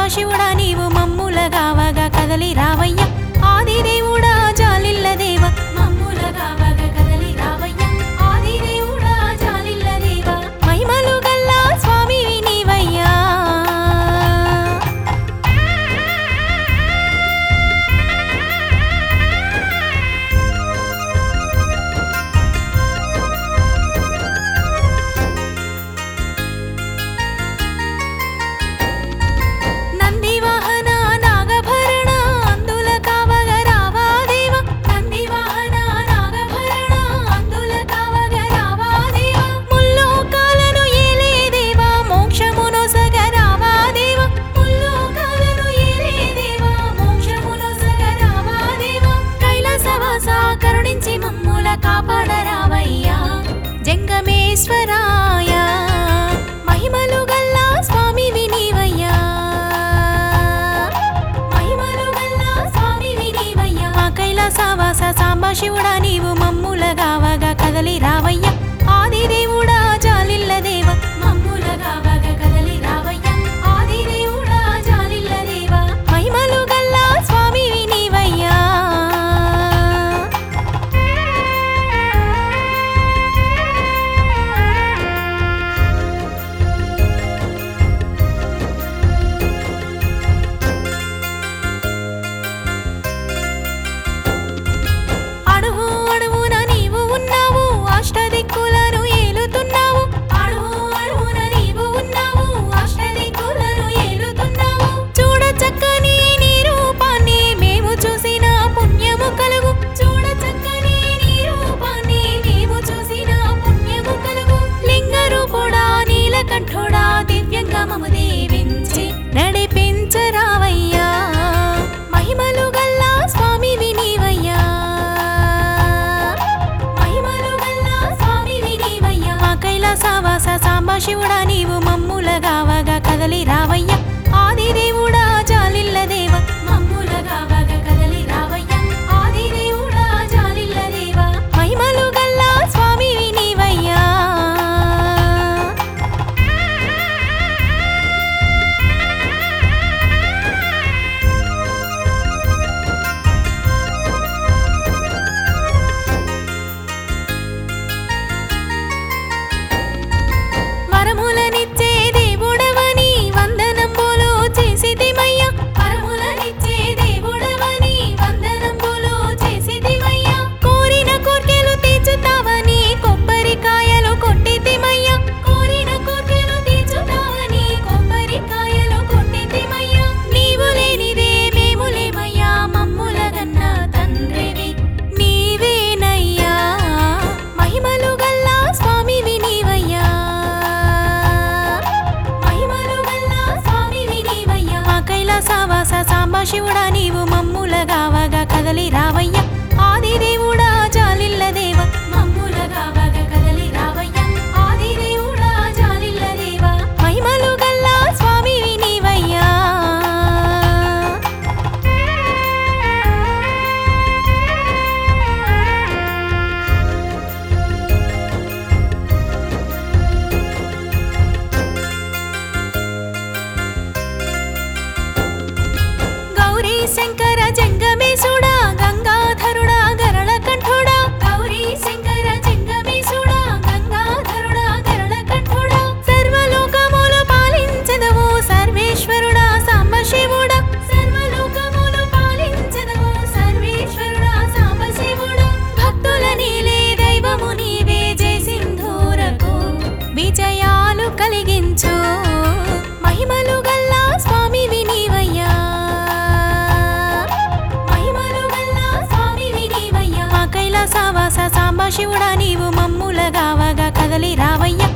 సాంబశివుడా నీవు మమ్ములగావగా కదలి రావయ్య ఆదిదేవుడా జాలిల్లదేవ మమ్ములగావగా కదలి రావయ్య ఆదిదేవుడా జాలిల్లదేవ మహిమలు గల్లా స్వామివి నీవయ్యా కాపాడరావయ్యా జంగమేశ్వరాయ మహిమలు గల్లా స్వామివి నీవయ్యా మహిమలు గల్లా స్వామివి నీవయ్యా మా కైలాసవాస సాంబశివుడా నీవు మమ్ములగావగా కదలి రావయ్య ఆదిదేవుడా జాలిల్లదేవ మమ్ములగావగా కదలి రావయ్య ఆదిదేవుడా జాలిల్లదేవ మహిమలు గల్లా స్వామివి నీవయ్యా అష్టదిక్కులను ఏలుతున్నావు అడుగు అడుగున నీవు ఉన్నావు అష్టదిక్కులను ఏలుతున్నావు చూడ చక్కని నీ రూపాన్ని మేము చూసిన పుణ్యము కలుగు చూడ చక్కని నీ రూపాన్ని మేము చూసిన పుణ్యము కలుగు లింగ రూపుడా నీలకంఠుడా దివ్యంగా మము దీవించి నడిపించరావయ్యా మహిమలు గల్లా స్వామివి నీవయ్యా కైలాసవాస సాంబశివుడా నీవు మమ్ములగావగా కదలి రావయ్య ఆదిదేవుడా జాలిల్లదేవ మమ్ములగావగా కదలి రావయ్య ఆదిదేవుడా జాలిల్లదేవ మహిమలు గల్లా స్వామివి నీవయ్యా వరములనిచ్చే దేవుడవని వందనంబులు చేసితిమయ్యా వరములనిచ్చే దేవుడవని వందనంబులు చేసితిమయ్యా కోరిన కోర్కెలు తీర్చుతావని కొబ్బరికాయలు కొట్టితిమయ్యా కోరిన కోర్కెలు తీర్చుతావని కొబ్బరికాయలు కొట్టితిమయ్యా నీవు లేనిదే మేము లేమయ్యా మమ్ములగన్న తండ్రివి నీవేనయ్యా మహిమలు గల్లా స్వామివి నీవయ్యా కైలాసవాస సాంబశివుడా నీవు మమ్ములగావగా కదలి రావయ్య ఆదిదేవుడా జాలిల్లదేవ మమ్ములగావగా కదలి రావయ్య ఆదిదేవుడా జాలిల్లదేవ మహిమలు గల్లా స్వామివి నీవయ్యా శంకర జంగమేశుడా గంగాధరుడా గరళ కంఠుడా గౌరీ శంకర జంగమేశుడా గంగాధరుడా గరళ కంఠుడా సర్వలోకములు పాలించదవు సర్వేశ్వరుడా సాంబశివుడా సర్వలోకములు పాలించదవు సర్వేశ్వరుడా సాంబశివుడా భక్తుల నీలే దైవము నీవే జయ సింధూరకు విజయాలు కలిగించు మహిమలు గల్లా స్వామివి నీవయ్యా కైలాసవాస సాంబశివుడా నీవు మమ్ములగావగా కదలి రావయ్య